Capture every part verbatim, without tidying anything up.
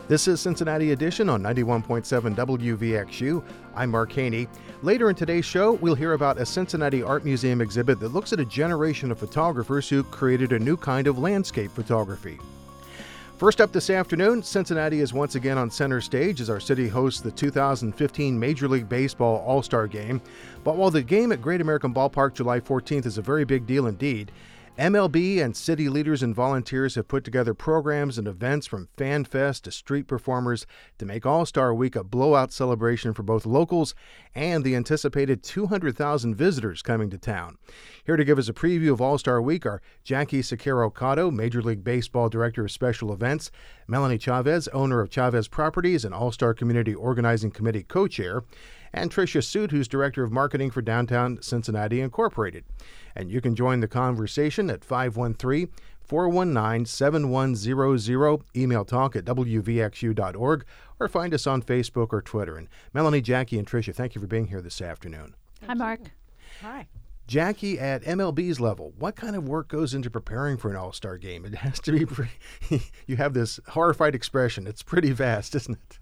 This is Cincinnati Edition on ninety-one point seven W V X U. I'm Mark Haney. Later in today's show, we'll hear about a Cincinnati Art Museum exhibit that looks at a generation of photographers who created a new kind of landscape photography. First up this afternoon, Cincinnati is once again on center stage as our city hosts the two thousand fifteen Major League Baseball All-Star Game. But while the game at Great American Ballpark July fourteenth is a very big deal indeed, M L B and city leaders and volunteers have put together programs and events from Fan Fest to street performers to make All-Star Week a blowout celebration for both locals and the anticipated two hundred thousand visitors coming to town. Here to give us a preview of All-Star Week are Jackie Sequeiro-Cotto, Major League Baseball Director of Special Events, Melanie Chavez, owner of Chavez Properties and All-Star Community Organizing Committee co-chair, and Tricia Soot, who's Director of Marketing for Downtown Cincinnati Incorporated. And you can join the conversation at five one three, four one nine, seven one zero zero, email talk at w v x u dot org, or find us on Facebook or Twitter. And Melanie, Jackie, and Tricia, thank you for being here this afternoon. Hi, Mark. Hi. Jackie, at M L B's level, what kind of work goes into preparing for an All-Star game? It has to be pretty, you have this horrified expression. It's pretty vast, isn't it?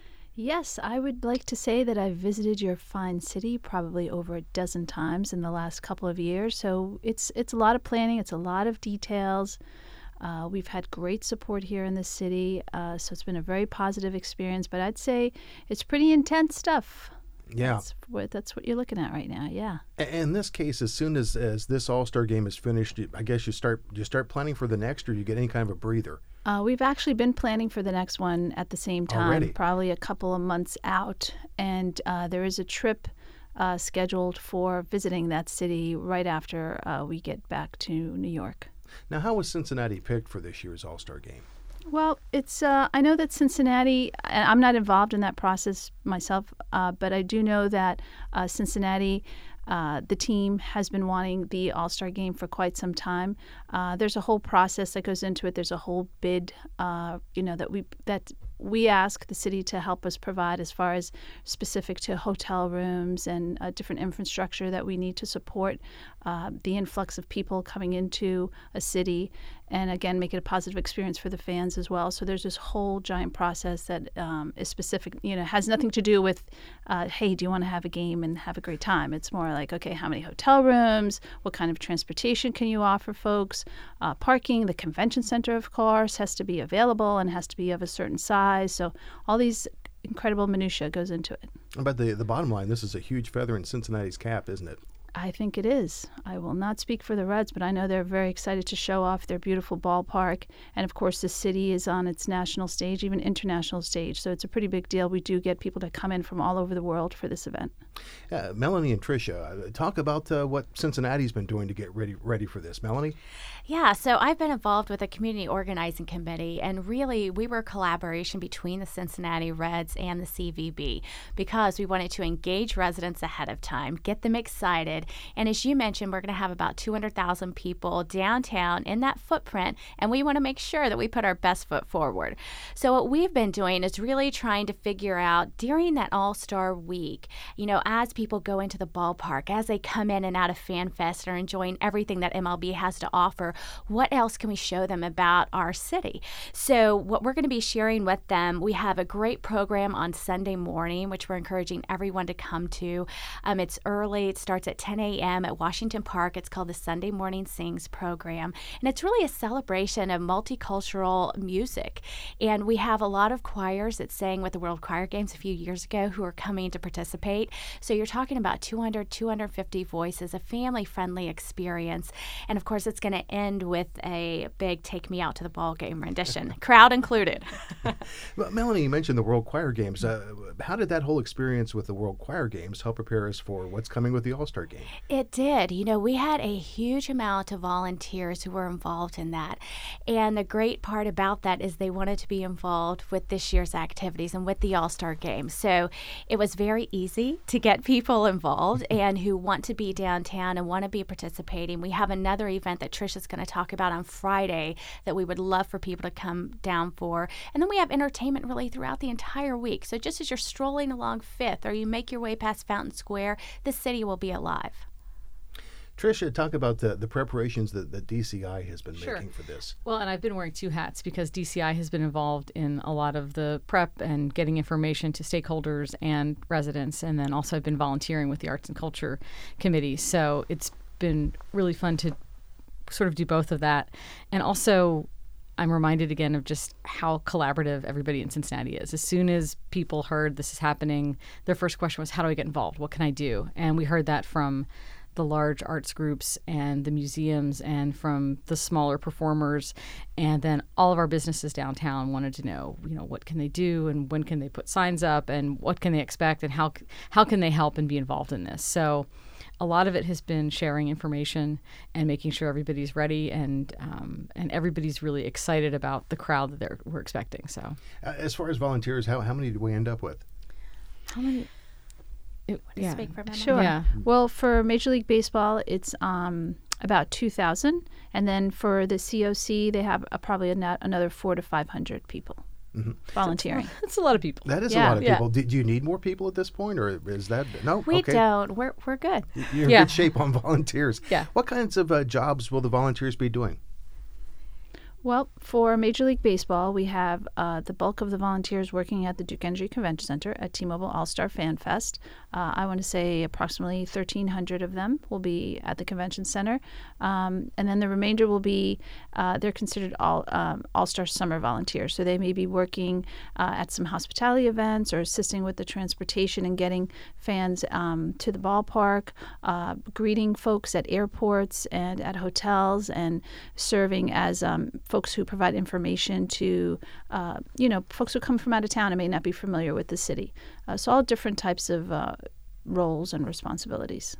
Yes, I would like to say that I've visited your fine city probably over a dozen times in the last couple of years. So it's it's a lot of planning. It's a lot of details. Uh, we've had great support here in the city, uh, so it's been a very positive experience. But I'd say it's pretty intense stuff. Yeah. That's what, that's what you're looking at right now, yeah. In this case, as soon as, as this All-Star game is finished, I guess you start you start planning for the next, or you get any kind of a breather? Uh, we've actually been planning for the next one at the same time, Already? Probably a couple of months out. And uh, there is a trip uh, scheduled for visiting that city right after uh, we get back to New York. Now, how was Cincinnati picked for this year's All-Star game? Well, it's. Uh, I know that Cincinnati, and I'm not involved in that process myself, uh, but I do know that uh, Cincinnati, uh, the team, has been wanting the All-Star game for quite some time. Uh, there's a whole process that goes into it. There's a whole bid, uh, you know, that we that we ask the city to help us provide as far as specific to hotel rooms and uh, different infrastructure that we need to support uh, the influx of people coming into a city, and again, make it a positive experience for the fans as well. So there's this whole giant process that um, is specific, you know, has nothing to do with, uh, hey, do you want to have a game and have a great time? It's more like, okay, how many hotel rooms? What kind of transportation can you offer folks? Uh, parking, the convention center, of course, has to be available and has to be of a certain size. So all these incredible minutiae goes into it. But the, the bottom line, this is a huge feather in Cincinnati's cap, isn't it? I think it is. I will not speak for the Reds, but I know they're very excited to show off their beautiful ballpark. And, of course, the city is on its national stage, even international stage. So it's a pretty big deal. We do get people to come in from all over the world for this event. Uh, Melanie and Tricia, uh, talk about uh, what Cincinnati's been doing to get ready ready for this. Melanie? Yeah, so I've been involved with the Community Organizing Committee, and really we were a collaboration between the Cincinnati Reds and the C V B because we wanted to engage residents ahead of time, get them excited, and as you mentioned, we're going to have about two hundred thousand people downtown in that footprint, and we want to make sure that we put our best foot forward. So what we've been doing is really trying to figure out during that All-Star Week, you know, as people go into the ballpark, as they come in and out of Fan Fest and are enjoying everything that M L B has to offer, what else can we show them about our city? So what we're going to be sharing with them, we have a great program on Sunday morning, which we're encouraging everyone to come to. Um, it's early. It starts at ten a.m. at Washington Park. It's called the Sunday Morning Sings program. And it's really a celebration of multicultural music. And we have a lot of choirs that sang with the World Choir Games a few years ago who are coming to participate. So you're talking about two hundred, two hundred fifty voices, a family-friendly experience. And of course, it's going to end with a big Take Me Out to the Ball Game rendition, crowd included. Well, Melanie, you mentioned the World Choir Games. Uh, how did that whole experience with the World Choir Games help prepare us for what's coming with the All-Star Game? It did. You know, we had a huge amount of volunteers who were involved in that. And the great part about that is they wanted to be involved with this year's activities and with the All-Star Game. So it was very easy to get people involved and who want to be downtown and want to be participating. We have another event that Trisha's going to talk about on Friday that we would love for people to come down for. And then we have entertainment really throughout the entire week. So just as you're strolling along Fifth or you make your way past Fountain Square, the city will be alive. Tricia, talk about the, the preparations that, that D C I has been Sure. making for this. Well, and I've been wearing two hats because D C I has been involved in a lot of the prep and getting information to stakeholders and residents, and then also I've been volunteering with the Arts and Culture Committee. So it's been really fun to sort of do both of that. And also, I'm reminded again of just how collaborative everybody in Cincinnati is. As soon as people heard this is happening, their first question was, how do I get involved? What can I do? And we heard that from the large arts groups and the museums and from the smaller performers. And then all of our businesses downtown wanted to know, you know, what can they do and when can they put signs up and what can they expect and how how can they help and be involved in this? So a lot of it has been sharing information and making sure everybody's ready and um, and everybody's really excited about the crowd that they're, we're expecting. So, Uh, as far as volunteers, how, how many did we end up with? how many? It, To speak for a minute. Sure. Yeah. Well, for Major League Baseball, it's um, about two thousand. And then for the C O C, they have uh, probably an- another four to five hundred people volunteering. That's a lot of people. That is Yeah. a lot of Yeah. people. Do, do you need more people at this point, or is that no? We okay. don't. We're we're good. You're in Yeah. good shape on volunteers. Yeah. What kinds of uh, jobs will the volunteers be doing? Well, for Major League Baseball, we have uh, the bulk of the volunteers working at the Duke Energy Convention Center at T-Mobile All-Star Fan Fest. Uh, I want to say approximately thirteen hundred of them will be at the convention center. Um, and then the remainder will be, uh, they're considered all um, All-Star Summer volunteers. So they may be working uh, at some hospitality events or assisting with the transportation and getting fans um, to the ballpark, uh, greeting folks at airports and at hotels, and serving as um, folks who provide information to, uh, you know, folks who come from out of town and may not be familiar with the city. Uh, so all different types of uh, roles and responsibilities.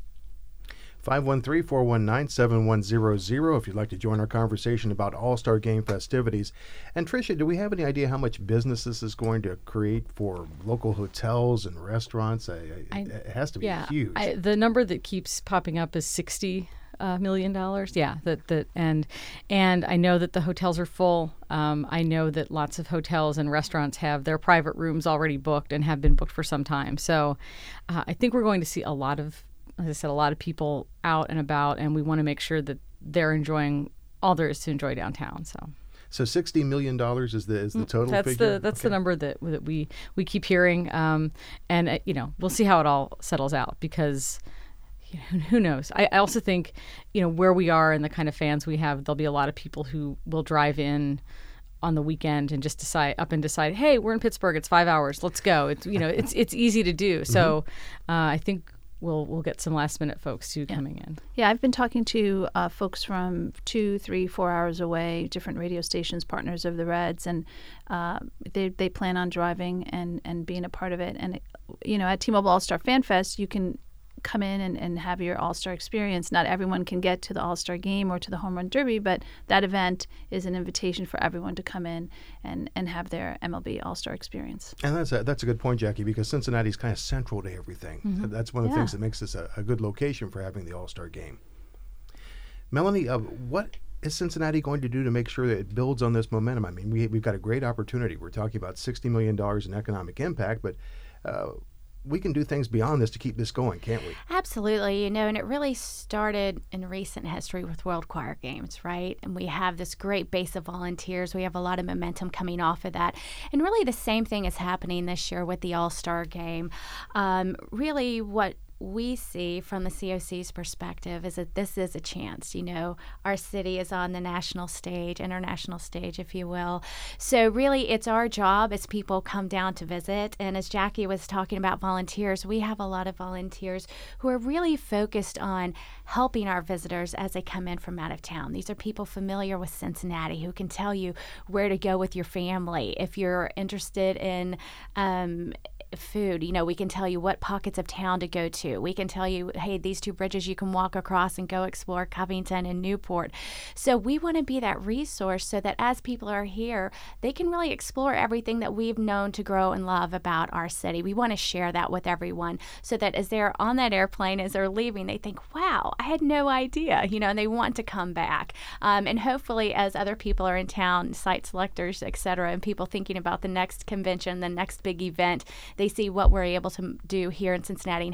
five one three, four one nine, seven one zero zero if you'd like to join our conversation about All-Star Game festivities. And Tricia, do we have any idea how much business this is going to create for local hotels and restaurants? I, I, I- it has to be yeah, huge. I, the number that keeps popping up is sixty uh, million dollars. Yeah, that that and and I know that the hotels are full. Um, I know that lots of hotels and restaurants have their private rooms already booked and have been booked for some time. So uh, I think we're going to see a lot of, as I said, a lot of people out and about, and we want to make sure that they're enjoying all there is to enjoy downtown. So. So sixty million dollars is the is the total That's figure? the that's Okay. the number that that we we keep hearing, um, and uh, you know we'll see how it all settles out because you know, who knows. I, I also think you know where we are and the kind of fans we have, there'll be a lot of people who will drive in on the weekend and just decide up and decide, hey, we're in Pittsburgh, it's five hours, let's go. It's you know it's it's easy to do. So uh, I think. We'll we'll get some last minute folks too coming in. Yeah, I've been talking to uh, folks from two, three, four hours away, different radio stations, partners of the Reds, and uh, they they plan on driving and, and being a part of it. And it, you know, at T-Mobile All-Star Fan Fest, you can come in and, and have your All-Star experience. Not everyone can get to the All-Star game or to the Home Run Derby, but that event is an invitation for everyone to come in and, and have their M L B All-Star experience. And that's a, that's a good point, Jackie, because Cincinnati's kind of central to everything. Mm-hmm. That's one of the Yeah. things that makes this a, a good location for having the All-Star Game. Melanie, uh, what is Cincinnati going to do to make sure that it builds on this momentum? I mean, we, we've got a great opportunity. We're talking about sixty million dollars in economic impact, but uh, we can do things beyond this to keep this going, can't we? Absolutely, you know, and it really started in recent history with World Choir Games, right? And we have this great base of volunteers. We have a lot of momentum coming off of that. And really the same thing is happening this year with the All-Star Game. Um, really what we see from the C O C's perspective is that this is a chance. You know, our city is on the national stage, international stage, if you will. So really, it's our job as people come down to visit. And as Jackie was talking about volunteers, we have a lot of volunteers who are really focused on helping our visitors as they come in from out of town. These are people familiar with Cincinnati who can tell you where to go with your family. If you're interested in um, food, you know, we can tell you what pockets of town to go to. We can tell you, hey, these two bridges you can walk across and go explore Covington and Newport. So we want to be that resource so that as people are here, they can really explore everything that we've known to grow and love about our city. We want to share that with everyone so that as they're on that airplane, as they're leaving, they think, wow, I had no idea, you know, and they want to come back. Um, and hopefully as other people are in town, site selectors, et cetera, and people thinking about the next convention, the next big event, they see what we're able to do here in Cincinnati and how we're able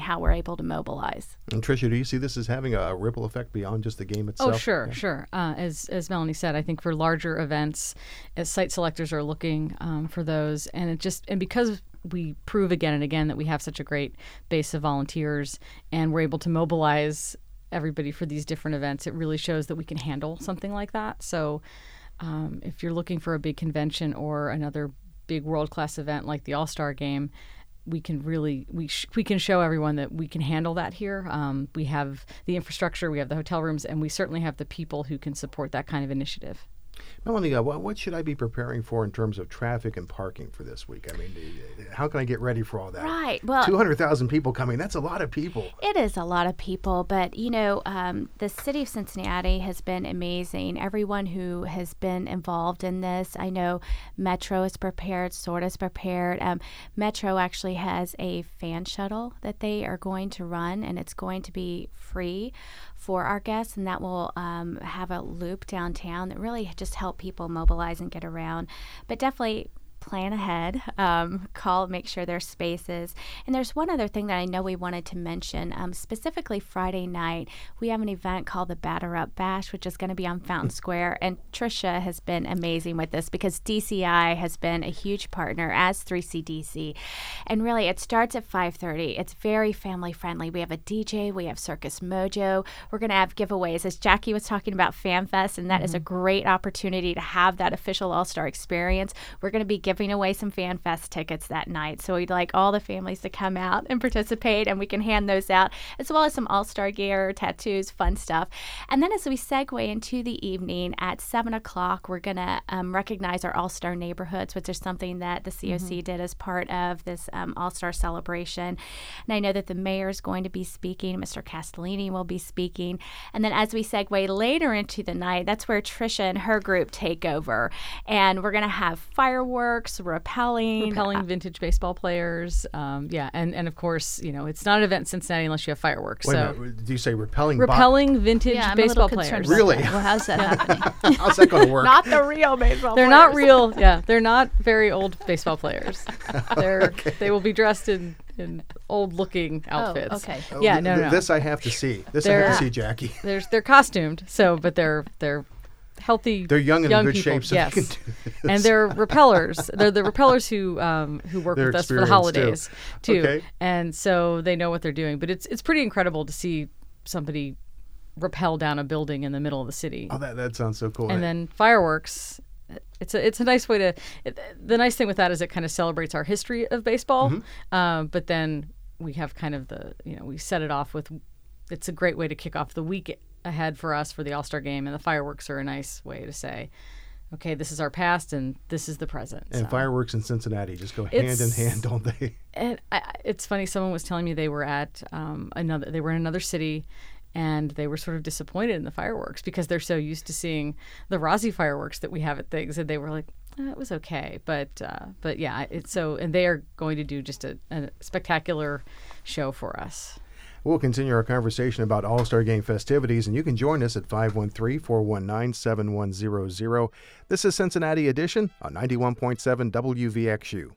people to mobilize. And Tricia, do you see this as having a ripple effect beyond just the game itself? Oh, sure, Yeah. sure. Uh, as as Melanie said, I think for larger events, as site selectors are looking um, for those, and it just and because we prove again and again that we have such a great base of volunteers, and we're able to mobilize everybody for these different events, it really shows that we can handle something like that. So, um, if you're looking for a big convention or another big world-class event like the All-Star Game, we can really we sh- we can show everyone that we can handle that here. Um, we have the infrastructure, we have the hotel rooms, and we certainly have the people who can support that kind of initiative. Melanie, uh, what, what should I be preparing for in terms of traffic and parking for this week? I mean, uh, how can I get ready for all that? Right. Well, two hundred thousand people coming. That's a lot of people. It is a lot of people, but you know, um, the city of Cincinnati has been amazing. Everyone who has been involved in this, I know Metro is prepared, S O R T is prepared. Um, Metro actually has a fan shuttle that they are going to run, and it's going to be free for our guests, and that will um, have a loop downtown that really just help people mobilize and get around. But definitely plan ahead, um, call, make sure there's spaces. And there's one other thing that I know we wanted to mention. Um, specifically Friday night, we have an event called the Batter Up Bash, which is going to be on Fountain Square. And Tricia has been amazing with this because D C I has been a huge partner, as three C D C. And really, it starts at five thirty. It's very family friendly. We have a D J, we have Circus Mojo. We're going to have giveaways, as Jackie was talking about FanFest, and that mm-hmm. is a great opportunity to have that official All-Star experience. We're going to be giving away some FanFest tickets that night. So we'd like all the families to come out and participate, and we can hand those out, as well as some All-Star gear, tattoos, fun stuff. And then as we segue into the evening at seven o'clock, we're going to um, recognize our All-Star neighborhoods, which is something that the C O C mm-hmm. did as part of this um, All-Star celebration. And I know that the mayor is going to be speaking. Mister Castellini will be speaking. And then as we segue later into the night, that's where Tricia and her group take over. And we're going to have fireworks, rappelling. Rappelling vintage baseball players. Um, yeah, and, and of course, you know, it's not an event in Cincinnati unless you have fireworks. Wait so a minute, do you say rappelling? Rappelling bo- vintage yeah, I'm baseball a little players. About really? That. Well, how's that happening? How's that going to work? Not the real baseball They're players. not real, yeah, they're not very old baseball players. They're Okay. They will be dressed in, in old-looking outfits. Oh, okay. Oh, Yeah, th- no, th- no. This I have to see. This I They're- have to see, Jackie. They're, they're costumed, so, but they're they're healthy. They're young and young in good people, shape, so yes. they can do this. And they're repellers. They're the repellers who um, who work They're with us for the experienced, too. holidays too. Okay. And so they know what they're doing. But it's it's pretty incredible to see somebody rappel down a building in the middle of the city. Oh, that, that sounds so cool. And then fireworks. It's a it's a nice way to. It, the nice thing with that is it kind of celebrates our history of baseball. Mm-hmm. Um, but then we have kind of the you know we set it off with. It's a great way to kick off the week ahead for us for the All-Star Game, and the fireworks are a nice way to say, okay, this is our past and this is the present. And so. fireworks in Cincinnati just go hand It's- in hand, don't they? And I, it's funny. Someone was telling me they were at um, another. They were in another city, and they were sort of disappointed in the fireworks because they're so used to seeing the Rossi fireworks that we have at things, and they were like, eh, "It was okay," but uh, but yeah, it's so. And they are going to do just a, a spectacular show for us. We'll continue our conversation about All-Star Game festivities, and you can join us at five one three, four one nine, seven one zero zero. This is Cincinnati Edition on ninety-one point seven W V X U.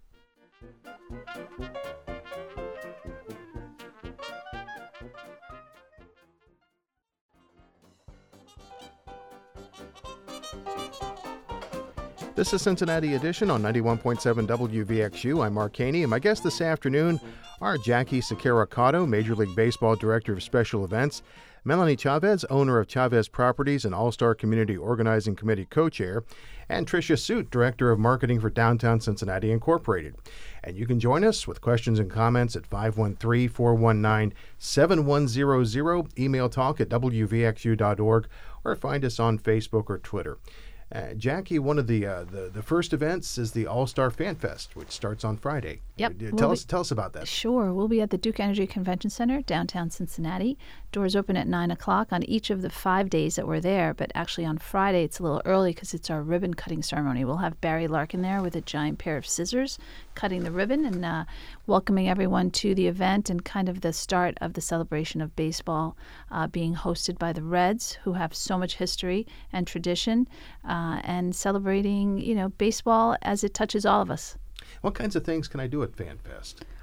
This is Cincinnati Edition on ninety-one point seven W V X U. I'm Mark Haney, and my guests this afternoon are Jackie Sequeira-Cotto, Major League Baseball Director of Special Events, Melanie Chavez, owner of Chavez Properties and All-Star Community Organizing Committee co-chair, and Tricia Suit, Director of Marketing for Downtown Cincinnati Incorporated. And you can join us with questions and comments at five one three, four one nine, seven one zero zero, email talk at w v x u dot org, or find us on Facebook or Twitter. Uh, Jackie, one of the, uh, the the first events is the All-Star Fan Fest, which starts on Friday. Yep. Uh, Tell We'll us be- tell us about that. Sure. We'll be at the Duke Energy Convention Center, downtown Cincinnati. Doors open at nine o'clock on each of the five days that we're there, but actually on Friday it's a little early because it's our ribbon cutting ceremony. We'll have Barry Larkin there with a giant pair of scissors cutting the ribbon and uh, welcoming everyone to the event and kind of the start of the celebration of baseball uh, being hosted by the Reds, who have so much history and tradition, uh, and celebrating, you know, baseball as it touches all of us. What kinds of things can I do at Fan Fest?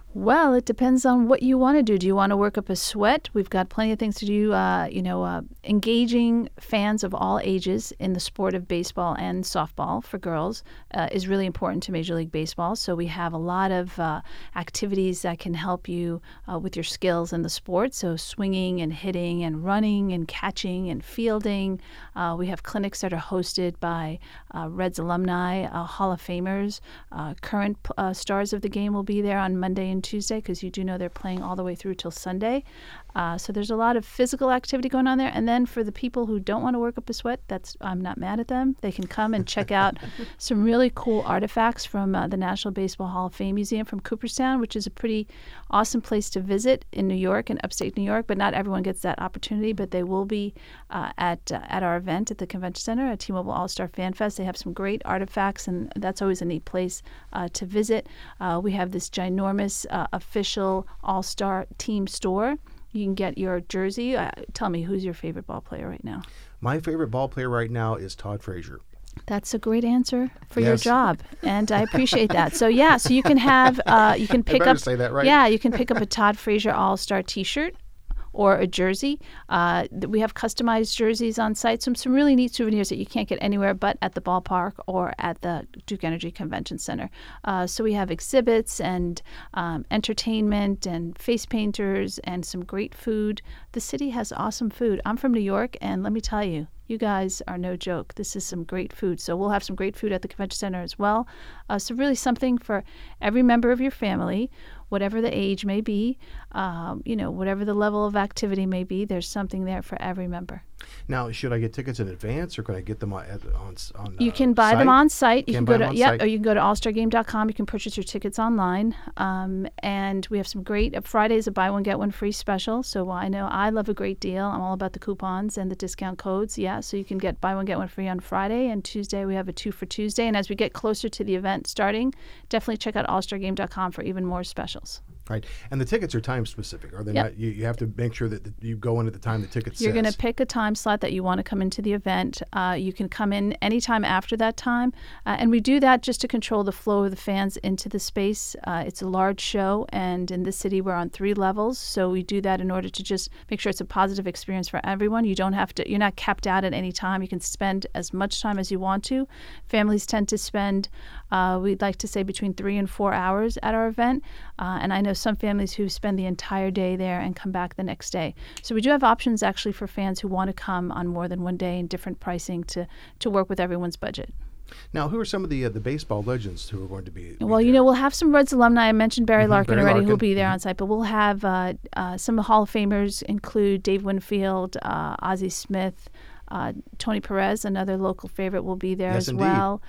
Well, it depends on what you want to do. Do you want to work up a sweat? We've got plenty of things to do. Uh, you know, uh, engaging fans of all ages in the sport of baseball and softball for girls uh, is really important to Major League Baseball. So we have a lot of uh, activities that can help you uh, with your skills in the sport. So swinging and hitting and running and catching and fielding. Uh, we have clinics that are hosted by uh, Reds alumni, uh, Hall of Famers. Uh, current uh, stars of the game will be there on Monday and Tuesday, because you do know they're playing all the way through till Sunday. Uh, so there's a lot of physical activity going on there. And then for the people who don't want to work up a sweat, that's I'm not mad at them. They can come and check out some really cool artifacts from uh, the National Baseball Hall of Fame Museum from Cooperstown, which is a pretty awesome place to visit in New York and upstate New York. But not everyone gets that opportunity. But they will be uh, at uh, at our event at the Convention Center at T-Mobile All-Star Fan Fest. They have some great artifacts, and that's always a neat place uh, to visit. Uh, we have this ginormous uh, official All-Star team store. You can get your jersey. Uh, tell me, who's your favorite ball player right now? My favorite ball player right now is Todd Frazier. That's a great answer for Yes. your job, and I appreciate that. So yeah, so you can have uh, you can I pick better up say that right. Yeah, you can pick up a Todd Frazier All-Star T-shirt or a jersey. Uh, th- we have customized jerseys on site. Some some really neat souvenirs that you can't get anywhere but at the ballpark or at the Duke Energy Convention Center. Uh, so we have exhibits and um, entertainment and face painters and some great food. The city has awesome food. I'm from New York, and let me tell you, you guys are no joke. This is some great food. So we'll have some great food at the Convention Center as well. Uh, so really something for every member of your family, whatever the age may be, um, you know, whatever the level of activity may be, there's something there for every member. Now, should I get tickets in advance, or can I get them on on, on You uh, can buy site? them on site. You Can can, buy go them to on yeah, site? or you can go to all star game dot com. You can purchase your tickets online. Um, and we have some great uh, Friday's a buy one get one free special. So I know I love a great deal. I'm all about the coupons and the discount codes. Yeah, so you can get buy one get one free on Friday, and Tuesday we have a two for Tuesday. And as we get closer to the event starting, definitely check out all star game dot com for even more specials. Right, and the tickets are time specific, are they Yep. not? You, you have to make sure that you go in at the time the ticket You're says. going to pick a time slot that you want to come into the event. Uh, you can come in anytime after that time. Uh, and we do that just to control the flow of the fans into the space. Uh, it's a large show, and in this city we're on three levels. So we do that in order to just make sure it's a positive experience for everyone. You don't have to, you're not capped out at any time. You can spend as much time as you want to. Families tend to spend, uh, we'd like to say, between three and four hours at our event. Uh, and I know some families who spend the entire day there and come back the next day. So we do have options actually for fans who want to come on more than one day and different pricing to, to work with everyone's budget. Now, who are some of the uh, the baseball legends who are going to be? be Well, you there? know, we'll have some Reds alumni. I mentioned Barry Mhm, Larkin Barry already, Larkin. who'll be there Mhm. on site. But we'll have uh, uh, some of the Hall of Famers include Dave Winfield, uh, Ozzie Smith, uh, Tony Perez, another local favorite, will be there Yes, as indeed. well.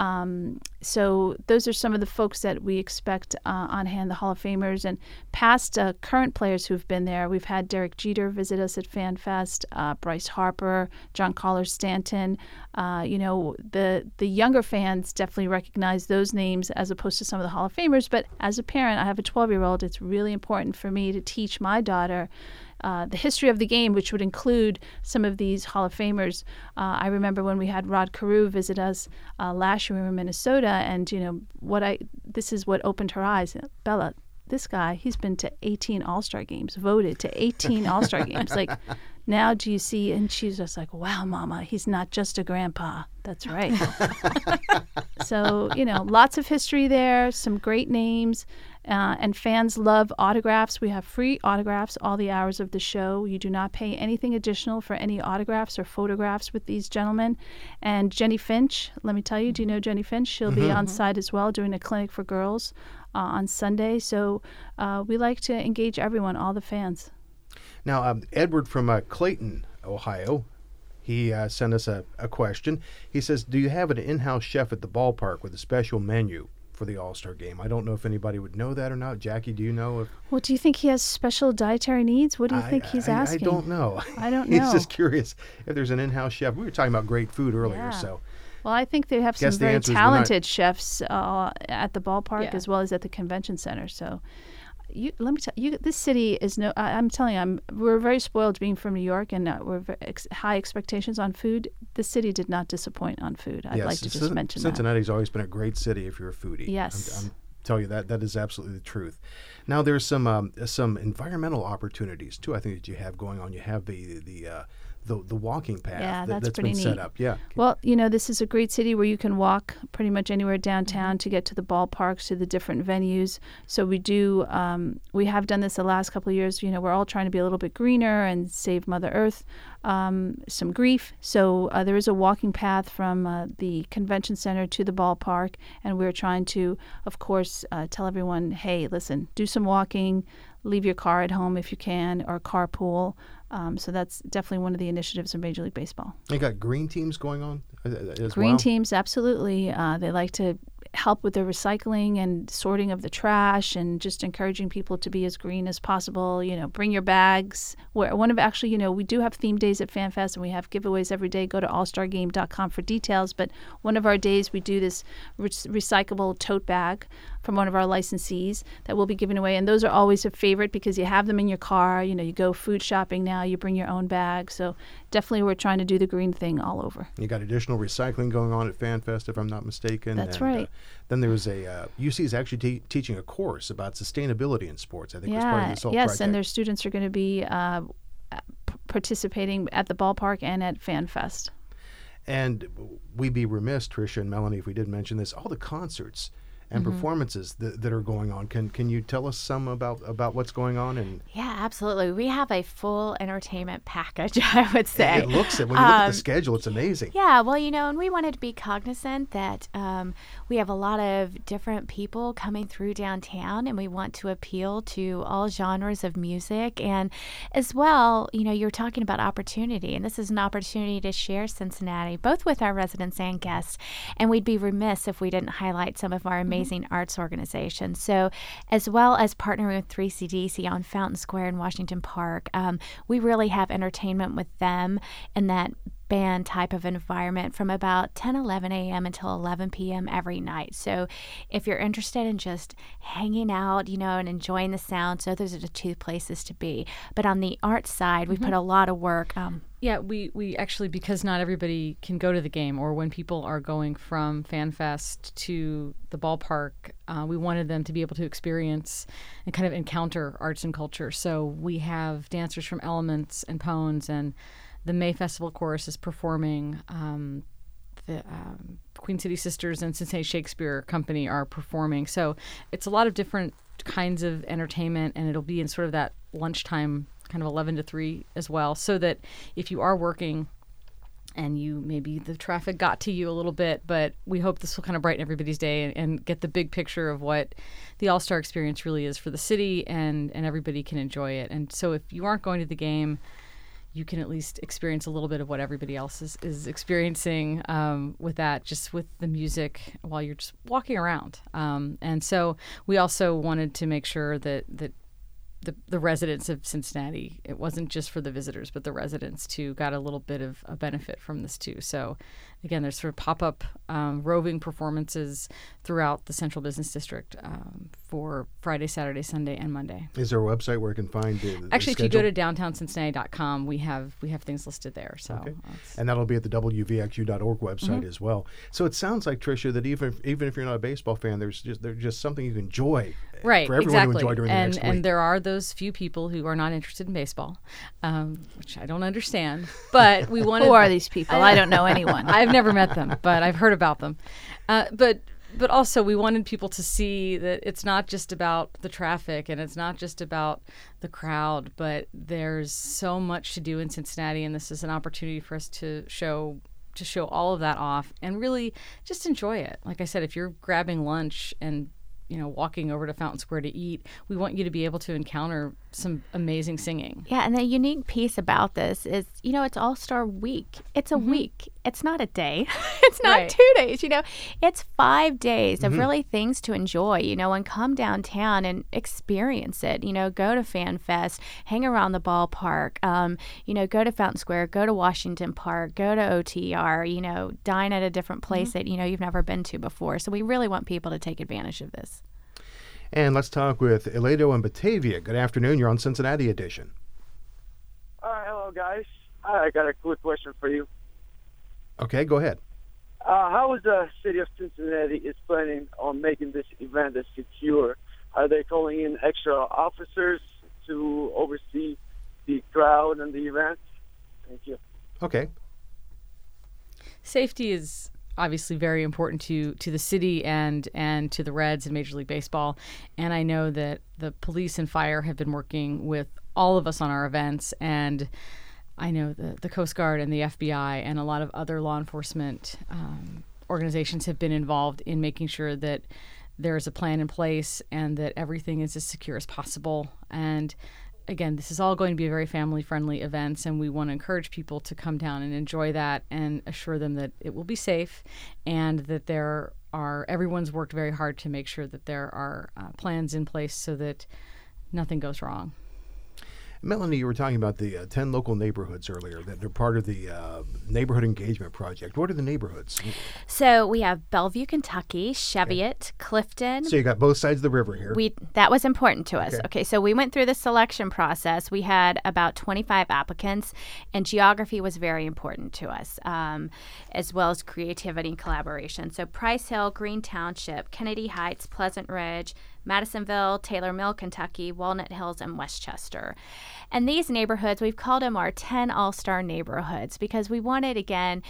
Um, so those are some of the folks that we expect uh, on hand, the Hall of Famers. And past uh, current players who've been there, we've had Derek Jeter visit us at FanFest, uh, Bryce Harper, John Collar Stanton. Uh, you know, the the younger fans definitely recognize those names as opposed to some of the Hall of Famers. But as a parent, I have a twelve-year-old. It's really important for me to teach my daughter Uh, the history of the game, which would include some of these Hall of Famers. Uh, I remember when we had Rod Carew visit us uh, last year we were in Minnesota, and you know what I this is what opened her eyes. Bella, this guy, he's been to eighteen All-Star games, voted to eighteen All-Star games. Like, now do you see? And she's just like, wow, Mama, he's not just a grandpa. That's right. So, you know, lots of history there, some great names. Uh, and fans love autographs. We have free autographs all the hours of the show. You do not pay anything additional for any autographs or photographs with these gentlemen. And Jenny Finch, let me tell you, do you know Jenny Finch? She'll be on site as well doing a clinic for girls uh, on Sunday. So uh, we like to engage everyone, all the fans. Now, um, Edward from uh, Clayton, Ohio, he uh, sent us a, a question. He says, do you have an in-house chef at the ballpark with a special menu for the All-Star game? I don't know if anybody would know that or not. Jackie, do you know? If, Well, do you think he has special dietary needs? What do you I, think he's I, asking? I don't know. I don't He's know. just curious if there's an in-house chef. We were talking about great food earlier, Yeah. so Well, I think they have some Guess the very answer is we're not- talented chefs uh, at the ballpark Yeah. as well as at the convention center. So, you let me tell you, this city is no. I, I'm telling you, I'm we're very spoiled being from New York, and uh, we're very ex- high expectations on food. The city did not disappoint on food. I'd yes, like to just Cin- mention Cincinnati's always been a great city if you're a foodie. Yes. I'm, I'm tell you that that is absolutely the truth. Now there's some um, some environmental opportunities too. I think that you have going on. You have the the uh, the, the walking path Yeah, that, that's that's pretty been neat. set up. Yeah. Well, you know, this is a great city where you can walk pretty much anywhere downtown to get to the ballparks, to the different venues. So we do, um, we have done this the last couple of years. You know, we're all trying to be a little bit greener and save Mother Earth um, some grief. So uh, there is a walking path from uh, the convention center to the ballpark, and we're trying to, of course, uh, tell everyone, hey, listen, do some walking, leave your car at home if you can, or carpool. Um, so that's definitely one of the initiatives of Major League Baseball. You got green teams going on uh, as Green well? teams, absolutely. Uh, they like to help with the recycling and sorting of the trash, and just encouraging people to be as green as possible. You know, bring your bags. Where one of actually, you know, we do have theme days at FanFest, and we have giveaways every day. Go to all star game dot com for details. But one of our days, we do this re- recyclable tote bag from one of our licensees that we'll be giving away, and those are always a favorite because you have them in your car. You know, you go food shopping now, you bring your own bag. So definitely, we're trying to do the green thing all over. You got additional recycling going on at FanFest, if I'm not mistaken. That's and, right. Uh, then there was a uh, U C is actually te- teaching a course about sustainability in sports. I think was part of Yeah, this whole yes, project. and their students are going to be uh, p- participating at the ballpark and at FanFest. And we'd be remiss, Tricia and Melanie, if we didn't mention this. All the concerts and Mm-hmm. performances that, that are going on. Can can you tell us some about, about what's going on? And Yeah, absolutely. We have a full entertainment package, I would say. it looks it when you look at Um, the schedule, it's amazing. Yeah, well, you know, and we wanted to be cognizant that um, we have a lot of different people coming through downtown, and we want to appeal to all genres of music. And as well, you know, you're talking about opportunity, and this is an opportunity to share Cincinnati, both with our residents and guests. And we'd be remiss if we didn't highlight some of our amazing arts organizations. So, as well as partnering with three C D C on Fountain Square in Washington Park, um, we really have entertainment with them in that band type of environment from about ten, eleven a.m. until eleven p.m. every night. So if you're interested in just hanging out, you know, and enjoying the sound, so those are the two places to be. But on the art side, we put a lot of work. Um, Yeah, we, we actually, because not everybody can go to the game, or when people are going from FanFest to the ballpark, uh, we wanted them to be able to experience and kind of encounter arts and culture. So we have dancers from Elements and Pones, and the May Festival Chorus is performing. Um, the um, Queen City Sisters and Cincinnati Shakespeare Company are performing. So it's a lot of different kinds of entertainment, and it'll be in sort of that lunchtime kind of eleven to three as well, so that if you are working and you maybe the traffic got to you a little bit, but we hope this will kind of brighten everybody's day and, and get the big picture of what the All-Star experience really is for the city, and, and everybody can enjoy it. And so if you aren't going to the game, you can at least experience a little bit of what everybody else is, is experiencing um, with that, just with the music while you're just walking around. Um, and so we also wanted to make sure that, that the, the residents of Cincinnati, it wasn't just for the visitors, but the residents too got a little bit of a benefit from this too. So again, there's sort of pop-up um, roving performances throughout the Central Business District um, for Friday, Saturday, Sunday, and Monday. Is there a website where I can find the, the Actually, schedule? if you go to downtown cincinnati dot com, we have we have things listed there. So, Okay. it's- And that'll be at the W V X U dot org website Mm-hmm. as well. So it sounds like, Tricia, that even if, even if you're not a baseball fan, there's just there's just something you can enjoy right, for everyone exactly. to enjoy during and the next and week. there are those few people who are not interested in baseball, um, which I don't understand. But we wanted. Who are these people? I don't know anyone. I've never met them, but I've heard about them. Uh, but but also we wanted people to see that it's not just about the traffic and it's not just about the crowd, but there's so much to do in Cincinnati, and this is an opportunity for us to show to show all of that off and really just enjoy it. Like I said, if you're grabbing lunch and you know walking over to Fountain Square to eat, we want you to be able to encounter some amazing singing. Yeah, and the unique piece about this is, you know, it's All-Star Week. It's a week. It's not a day. It's not Right. two days, you know. It's five days of really things to enjoy, you know, and come downtown and experience it. You know, go to FanFest, hang around the ballpark, um, you know, go to Fountain Square, go to Washington Park, go to O T R, you know, dine at a different place that, you know, you've never been to before. So we really want people to take advantage of this. And let's talk with Eladio and Batavia. Good afternoon. You're on Cincinnati Edition. Uh, hello, guys. I got a quick question for you. Okay, go ahead. Uh, how is the city of Cincinnati is planning on making this event as secure? Are they calling in extra officers to oversee the crowd and the event? Thank you. Okay. Safety is obviously very important to, to the city and, and to the Reds and Major League Baseball. And I know that the police and fire have been working with all of us on our events. And I know the, the Coast Guard and the F B I and a lot of other law enforcement um, organizations have been involved in making sure that there is a plan in place and that everything is as secure as possible. And again, this is all going to be a very family-friendly events, and we want to encourage people to come down and enjoy that and assure them that it will be safe and that there are, everyone's worked very hard to make sure that there are uh, plans in place so that nothing goes wrong. Melanie, you were talking about the uh, ten local neighborhoods earlier that are part of the uh, Neighborhood Engagement Project. What are the neighborhoods? So we have Bellevue, Kentucky, Cheviot, okay. Clifton. So you got both sides of the river here. We That was important to us. Okay. okay, so we went through the selection process. We had about twenty-five applicants, and geography was very important to us, um, as well as creativity and collaboration. So Price Hill, Green Township, Kennedy Heights, Pleasant Ridge, Madisonville, Taylor Mill, Kentucky, Walnut Hills, and Westchester. And these neighborhoods, we've called them our ten all-star neighborhoods because we wanted, again,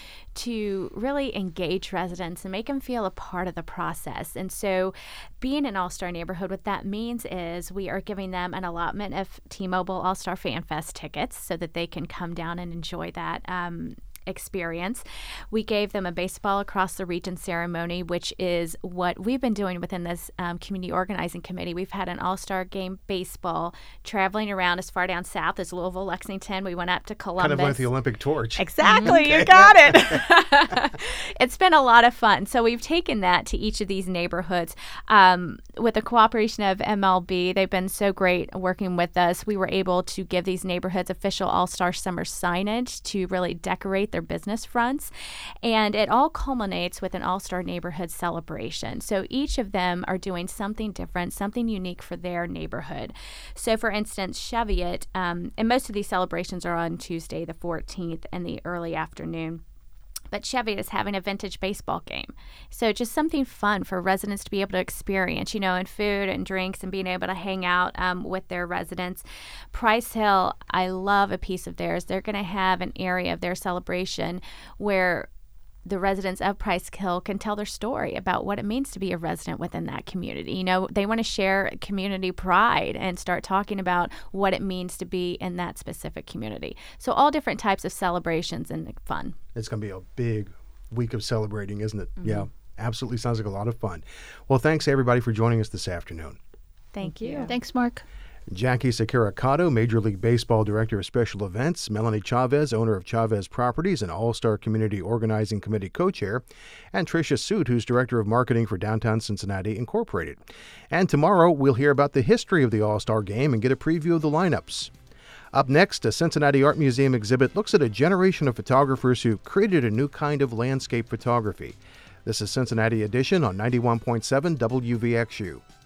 to really engage residents and make them feel a part of the process. And so being an all-star neighborhood, what that means is we are giving them an allotment of T-Mobile All-Star Fan Fest tickets so that they can come down and enjoy that um, experience. We gave them a baseball across the region ceremony, which is what we've been doing within this um, community organizing committee. We've had an all-star game baseball traveling around as far down south as Louisville, Lexington. We went up to Columbus. Kind of like the Olympic torch. Exactly. Okay. You got it. It's been a lot of fun. So we've taken that to each of these neighborhoods um, with the cooperation of M L B. They've been so great working with us. We were able to give these neighborhoods official all-star summer signage to really decorate their business fronts, and it all culminates with an all-star neighborhood celebration. So each of them are doing something different, something unique for their neighborhood. So for instance, Cheviot, um, and most of these celebrations are on Tuesday the fourteenth in the early afternoon. But Cheviot is having a vintage baseball game. So just something fun for residents to be able to experience, you know, and food and drinks and being able to hang out um, with their residents. Price Hill, I love a piece of theirs. They're going to have an area of their celebration where the residents of Price Hill can tell their story about what it means to be a resident within that community. You know, they want to share community pride and start talking about what it means to be in that specific community. So all different types of celebrations and fun. It's going to be a big week of celebrating, isn't it? Mm-hmm. Yeah, absolutely sounds like a lot of fun. Well, thanks everybody for joining us this afternoon. Thank, Thank you. you. Thanks, Mark. Jackie Sakura-Kato, Major League Baseball Director of Special Events, Melanie Chavez, owner of Chavez Properties and All-Star Community Organizing Committee co-chair, and Tricia Soot, who's Director of Marketing for Downtown Cincinnati Incorporated. And tomorrow, we'll hear about the history of the All-Star Game and get a preview of the lineups. Up next, a Cincinnati Art Museum exhibit looks at a generation of photographers who created a new kind of landscape photography. This is Cincinnati Edition on ninety-one point seven W V X U.